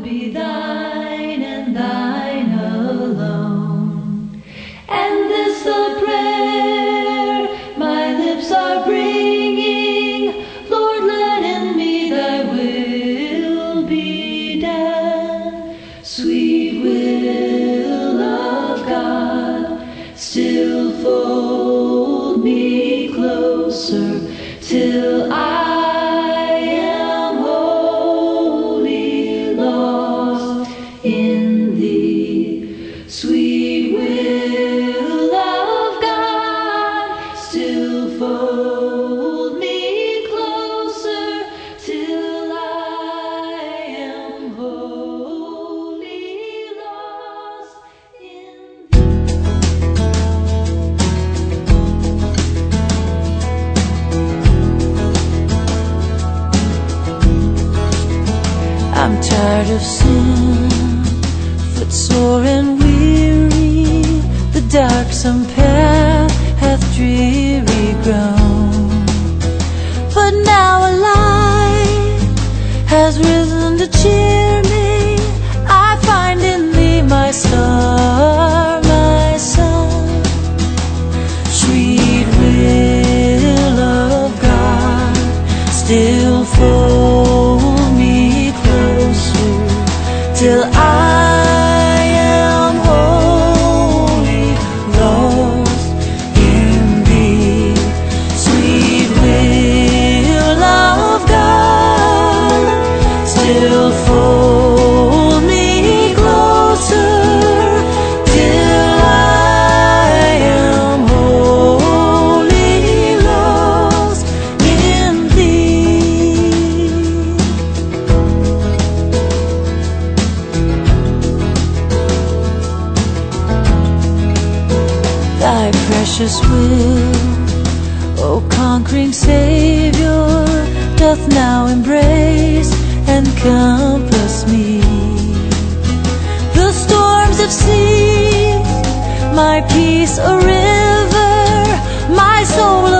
be thine and thine alone. And this the prayer my lips are bringing, Lord, let in me thy will be done. Sweet will of God, still fold me closer till I am wholly lost in thee. Sweet will of God, still fold me closer till I am wholly lost in I'm tired of sin, footsore and weary. The darksome path hath dreary grown. But now a light has risen to cheer me. I find in thee my star, my sun. Sweet will of God, still fold me closer till I am wholly lost in thee. Sweet will of God, still fold me closer till I am wholly lost in thee. Thy precious will, O conquering Savior, doth now embrace and compass me. The storms have ceased, my peace a river, my soul